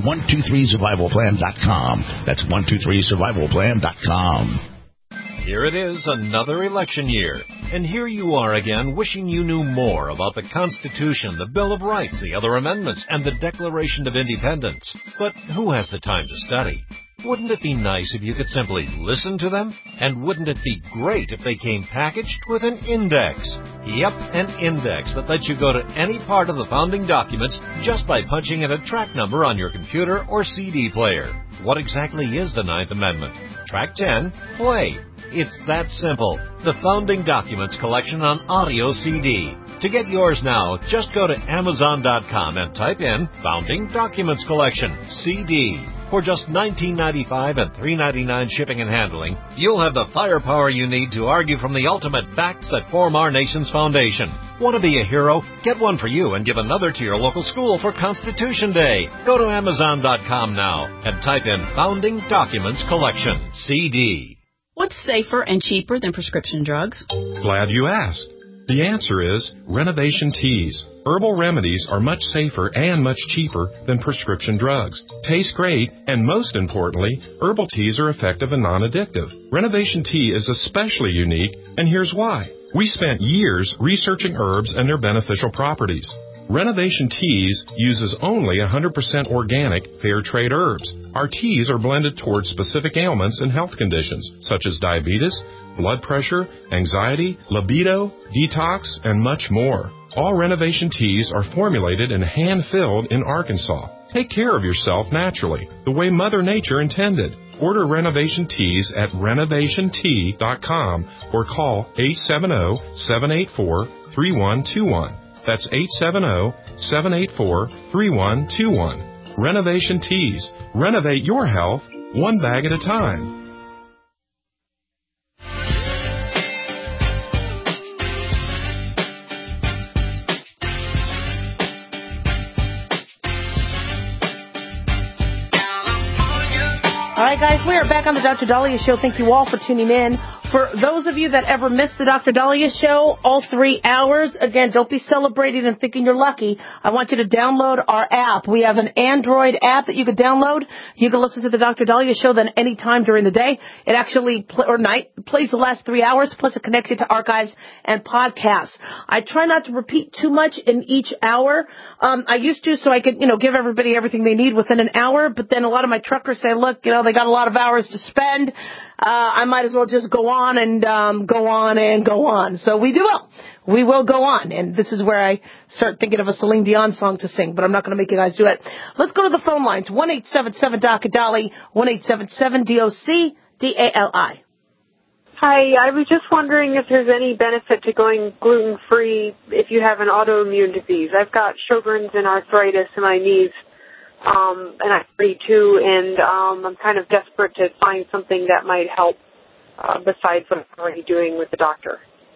123survivalplan.com. That's 123survivalplan.com. Here it is, another election year. And here you are again, wishing you knew more about the Constitution, the Bill of Rights, the other amendments, and the Declaration of Independence. But who has the time to study? Wouldn't it be nice if you could simply listen to them? And wouldn't it be great if they came packaged with an index? Yep, an index that lets you go to any part of the founding documents just by punching in a track number on your computer or CD player. What exactly is the Ninth Amendment? Track 10, play. It's that simple. The Founding Documents collection on audio CD. To get yours now, just go to Amazon.com and type in Founding Documents Collection, CD. For just $19.95 and $3.99 shipping and handling, you'll have the firepower you need to argue from the ultimate facts that form our nation's foundation. Want to be a hero? Get one for you and give another to your local school for Constitution Day. Go to Amazon.com now and type in Founding Documents Collection, CD. What's safer and cheaper than prescription drugs? Glad you asked. The answer is Renovation Teas. Herbal remedies are much safer and much cheaper than prescription drugs. Taste great, and most importantly, herbal teas are effective and non-addictive. Renovation Tea is especially unique, and here's why. We spent years researching herbs and their beneficial properties. Renovation Teas uses only 100% organic, fair trade herbs. Our teas are blended towards specific ailments and health conditions, such as diabetes, blood pressure, anxiety, libido, detox, and much more. All Renovation Teas are formulated and hand-filled in Arkansas. Take care of yourself naturally, the way Mother Nature intended. Order Renovation Teas at renovationtea.com or call 870-784-3121. That's 870-784-3121. Renovation Teas. Renovate your health, one bag at a time. All right, guys, we are back on the Dr. Dahlia Show. Thank you all for tuning in. For those of you that ever missed the Dr. Dahlia Show, all 3 hours, again, don't be celebrating and thinking you're lucky. I want you to download our app. We have an Android app that you can download. You can listen to the Dr. Dahlia Show then any time during the day. It actually, or night, plays the last 3 hours, plus it connects you to archives and podcasts. I try not to repeat too much in each hour. I used to so I could, give everybody everything they need within an hour, but then a lot of my truckers say, look, they got a lot of hours to spend. I might as well just go on and go on and go on. So we will go on. And this is where I start thinking of a Celine Dion song to sing, but I'm not going to make you guys do it. Let's go to the phone lines. 1-877-DOC-DOLLY, 1-877-DOC. DALI. Hi, I was just wondering if there's any benefit to going gluten-free if you have an autoimmune disease. I've got Sjogren's and arthritis in my knees, and I'm 32, and I'm kind of desperate to find something that might help besides what I'm already doing with the doctor.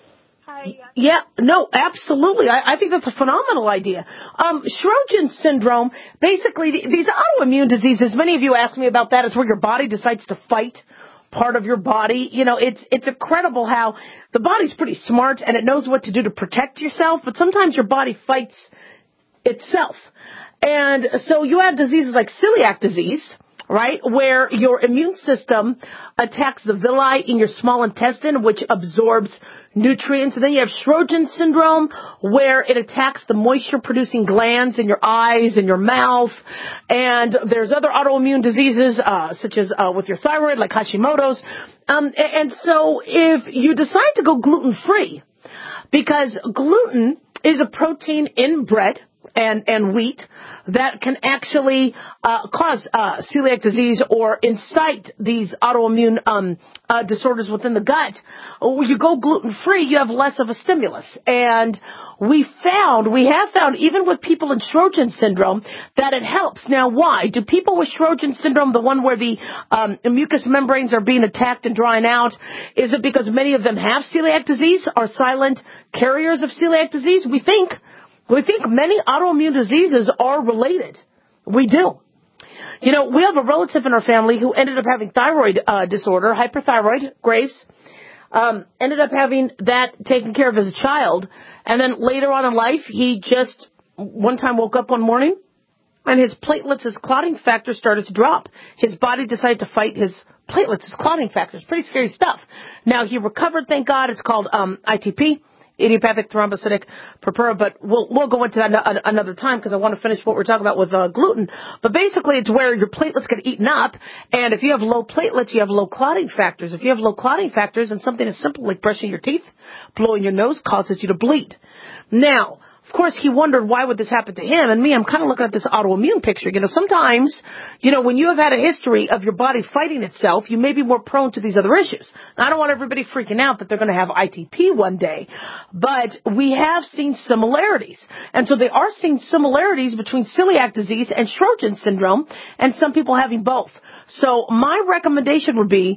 Yeah, no, absolutely. I think that's a phenomenal idea. Sjogren's syndrome, basically, these autoimmune diseases, many of you ask me about that. It's where your body decides to fight part of your body. You know, it's incredible how the body's pretty smart and it knows what to do to protect yourself, but sometimes your body fights itself. And so you have diseases like celiac disease, right, where your immune system attacks the villi in your small intestine, which absorbs nutrients. And then you have Sjogren's syndrome, where it attacks the moisture-producing glands in your eyes and your mouth. And there's other autoimmune diseases, such as with your thyroid, like Hashimoto's. And so if you decide to go gluten-free, because gluten is a protein in bread and wheat that can actually cause celiac disease or incite these autoimmune disorders within the gut. When you go gluten-free, you have less of a stimulus. And we have found, even with people in Sjogren's syndrome, that it helps. Now, why? Do people with Sjogren's syndrome, the one where the mucous membranes are being attacked and drying out, is it because many of them have celiac disease, are silent carriers of celiac disease? We think many autoimmune diseases are related. We do. You know, we have a relative in our family who ended up having thyroid disorder, hyperthyroid, Graves, ended up having that taken care of as a child. And then later on in life, he just one time woke up one morning and his platelets, his clotting factor started to drop. His body decided to fight his platelets, his clotting factors. Pretty scary stuff. Now, he recovered, thank God. It's called ITP. Idiopathic thrombocytic purpura, but we'll go into that another time because I want to finish what we're talking about with gluten. But basically, it's where your platelets get eaten up, and if you have low platelets, you have low clotting factors. If you have low clotting factors, and something as simple like brushing your teeth, blowing your nose causes you to bleed. Now, of course, he wondered why would this happen to him, and me, I'm kind of looking at this autoimmune picture. You know, sometimes, you know, when you have had a history of your body fighting itself, you may be more prone to these other issues. Now, I don't want everybody freaking out that they're going to have ITP one day, but we have seen similarities. And so they are seeing similarities between celiac disease and Sjogren's syndrome, and some people having both. So my recommendation would be,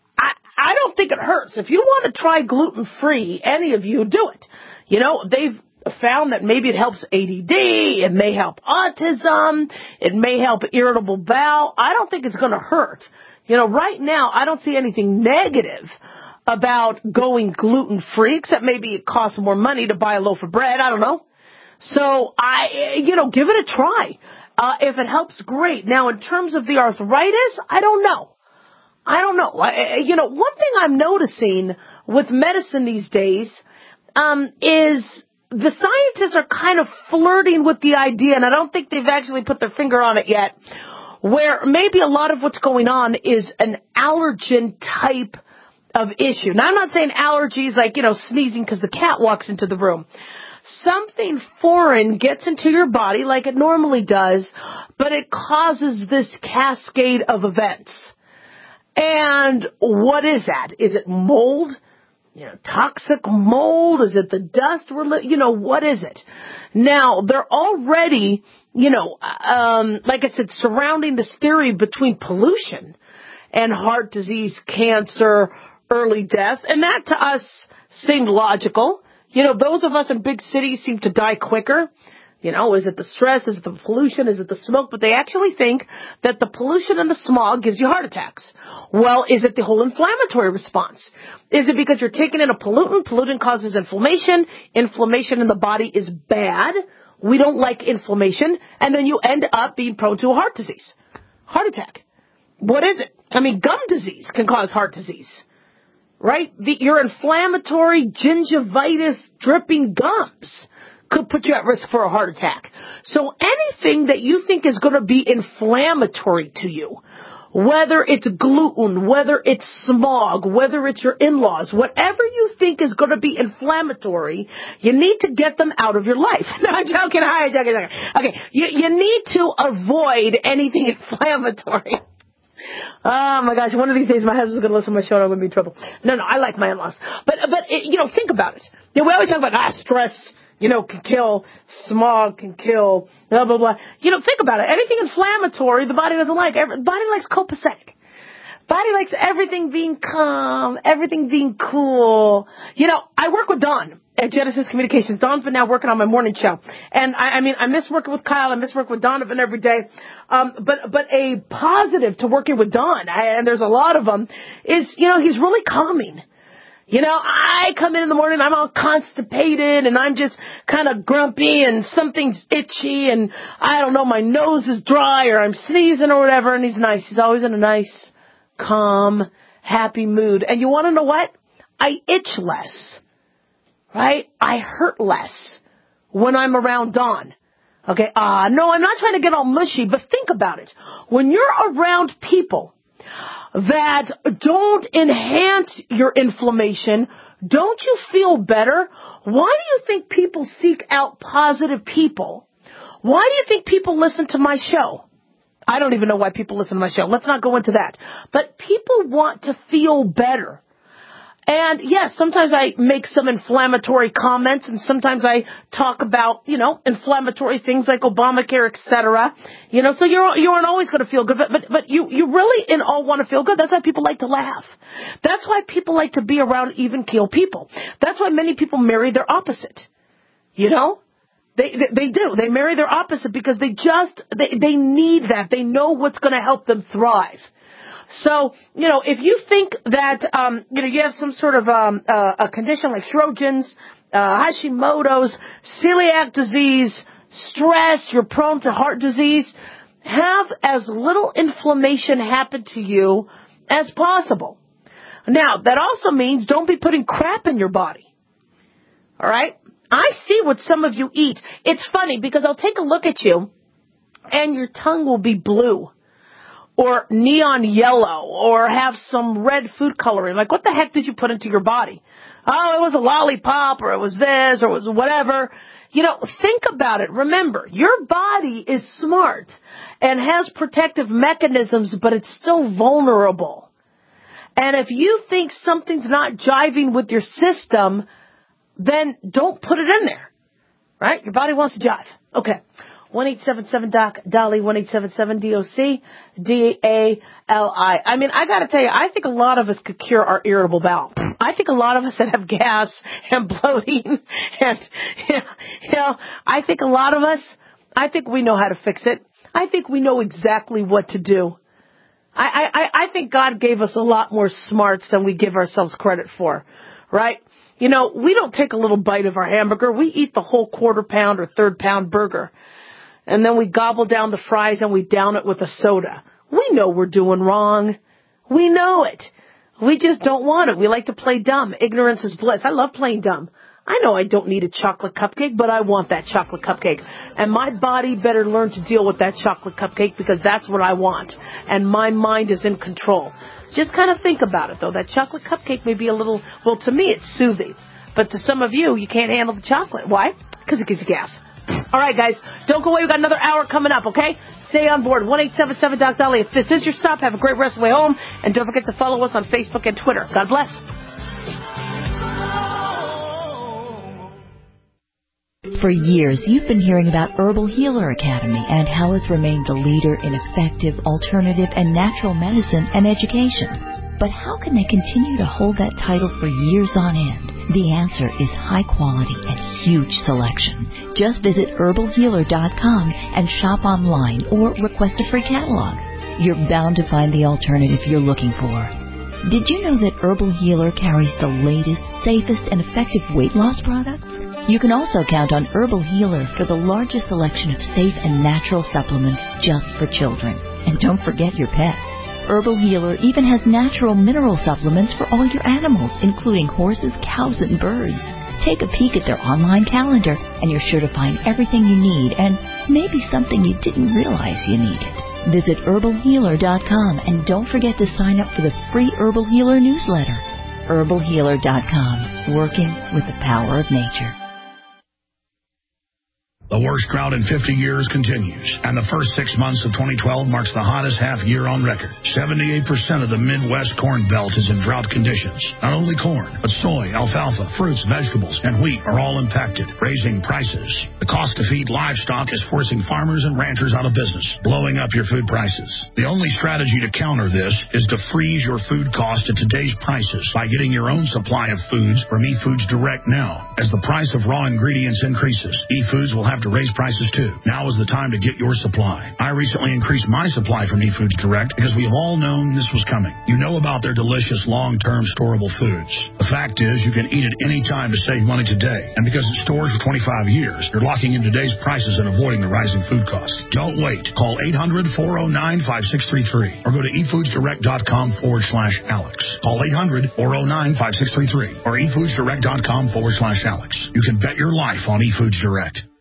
I don't think it hurts. If you want to try gluten-free, any of you, do it. You know, they've found that maybe it helps ADD, it may help autism, it may help irritable bowel. I don't think it's going to hurt. You know, right now, I don't see anything negative about going gluten-free, except maybe it costs more money to buy a loaf of bread. I don't know. So, give it a try. If it helps, great. Now, in terms of the arthritis, I don't know. One thing I'm noticing with medicine these days is the scientists are kind of flirting with the idea, and I don't think they've actually put their finger on it yet, where maybe a lot of what's going on is an allergen type of issue. Now, I'm not saying allergies like, sneezing because the cat walks into the room. Something foreign gets into your body like it normally does, but it causes this cascade of events. And what is that? Is it mold? Toxic mold? Is it the dust? What is it? Now, they're already, like I said, surrounding this theory between pollution and heart disease, cancer, early death. And that to us seemed logical. Those of us in big cities seem to die quicker. Is it the stress? Is it the pollution? Is it the smoke? But they actually think that the pollution and the smog gives you heart attacks. Well, is it the whole inflammatory response? Is it because you're taking in a pollutant? Pollutant causes inflammation. Inflammation in the body is bad. We don't like inflammation. And then you end up being prone to a heart disease. Heart attack. What is it? Gum disease can cause heart disease. Right? Your inflammatory gingivitis dripping gums could put you at risk for a heart attack. So anything that you think is going to be inflammatory to you, whether it's gluten, whether it's smog, whether it's your in-laws, whatever you think is going to be inflammatory, you need to get them out of your life. No, I'm joking. Okay, you need to avoid anything inflammatory. Oh my gosh, one of these days my husband's going to listen to my show and I'm going to be in trouble. No, I like my in-laws. But think about it. We always talk about, stress, can kill, smog can kill, blah, blah, blah. Think about it. Anything inflammatory, the body doesn't like. The body likes copacetic. Body likes everything being calm, everything being cool. I work with Dawn at Genesis Communications. Dawn's been now working on my morning show. And I miss working with Kyle. I miss working with Donovan every day. But a positive to working with Dawn, and there's a lot of them, is, he's really calming. I come in the morning, I'm all constipated and I'm just kind of grumpy and something's itchy and I don't know, my nose is dry or I'm sneezing or whatever, and he's nice. He's always in a nice, calm, happy mood. And you want to know what? I itch less, right? I hurt less when I'm around Dawn. Okay, no, I'm not trying to get all mushy, but think about it. When you're around people that don't enhance your inflammation, don't you feel better? Why do you think people seek out positive people? Why do you think people listen to my show? I don't even know why people listen to my show. Let's not go into that. But people want to feel better. And yes, sometimes I make some inflammatory comments and sometimes I talk about, inflammatory things like Obamacare, etc. So you aren't always going to feel good, but you really in all want to feel good. That's why people like to laugh. That's why people like to be around even keel people. That's why many people marry their opposite. They do. They marry their opposite because they need that. They know what's going to help them thrive. So, if you think that, you have some sort of a condition like Sjogren's, Hashimoto's, celiac disease, stress, you're prone to heart disease, have as little inflammation happen to you as possible. Now, that also means don't be putting crap in your body. All right? I see what some of you eat. It's funny because I'll take a look at you and your tongue will be blue or neon yellow or have some red food coloring. Like, what the heck did you put into your body? Oh, it was a lollipop or it was this or it was whatever. Think about it. Remember, your body is smart and has protective mechanisms, but it's still vulnerable. And if you think something's not jiving with your system, then don't put it in there, right? Your body wants to jive. Okay. 1-877-DOC-DOLLY, 1-877-DOC-DALI. I gotta tell you, I think a lot of us could cure our irritable bowel. I think a lot of us that have gas and bloating and, I think a lot of us, I think we know how to fix it. I think we know exactly what to do. I think God gave us a lot more smarts than we give ourselves credit for, right? We don't take a little bite of our hamburger. We eat the whole quarter pound or third pound burger. And then we gobble down the fries and we down it with a soda. We know we're doing wrong. We know it. We just don't want it. We like to play dumb. Ignorance is bliss. I love playing dumb. I know I don't need a chocolate cupcake, but I want that chocolate cupcake. And my body better learn to deal with that chocolate cupcake because that's what I want. And my mind is in control. Just kind of think about it, though. That chocolate cupcake may be a little, well, to me it's soothing. But to some of you, you can't handle the chocolate. Why? Because it gives you gas. All right, guys, don't go away. We've got another hour coming up, okay? Stay on board. 1-877-DOC-DOLLY. If this is your stop, have a great rest of the way home. And don't forget to follow us on Facebook and Twitter. God bless. For years, you've been hearing about Herbal Healer Academy and how it's remained the leader in effective, alternative, and natural medicine and education. But how can they continue to hold that title for years on end? The answer is high quality and huge selection. Just visit herbalhealer.com and shop online or request a free catalog. You're bound to find the alternative you're looking for. Did you know that Herbal Healer carries the latest, safest, and effective weight loss products? You can also count on Herbal Healer for the largest selection of safe and natural supplements just for children. And don't forget your pets. Herbal Healer even has natural mineral supplements for all your animals, including horses, cows, and birds. Take a peek at their online calendar, and you're sure to find everything you need and maybe something you didn't realize you needed. Visit herbalhealer.com and don't forget to sign up for the free Herbal Healer newsletter. herbalhealer.com, working with the power of nature. The worst drought in 50 years continues, and the first 6 months of 2012 marks the hottest half year on record. 78% of the Midwest Corn Belt is in drought conditions. Not only corn, but soy, alfalfa, fruits, vegetables, and wheat are all impacted, raising prices. The cost to feed livestock is forcing farmers and ranchers out of business, blowing up your food prices. The only strategy to counter this is to freeze your food cost at today's prices by getting your own supply of foods from eFoods Direct now. As the price of raw ingredients increases, eFoods will have to raise prices too. Now is the time to get your supply. I recently increased my supply from eFoods Direct because we've all known this was coming. You know about their delicious long-term storable foods. The fact is you can eat it any time to save money today. And because it stores for 25 years, you're locking in today's prices and avoiding the rising food costs. Don't wait. Call 800-409-5633 or go to efoodsdirect.com/Alex. Call 800-409-5633 or efoodsdirect.com/Alex. You can bet your life on eFoods Direct.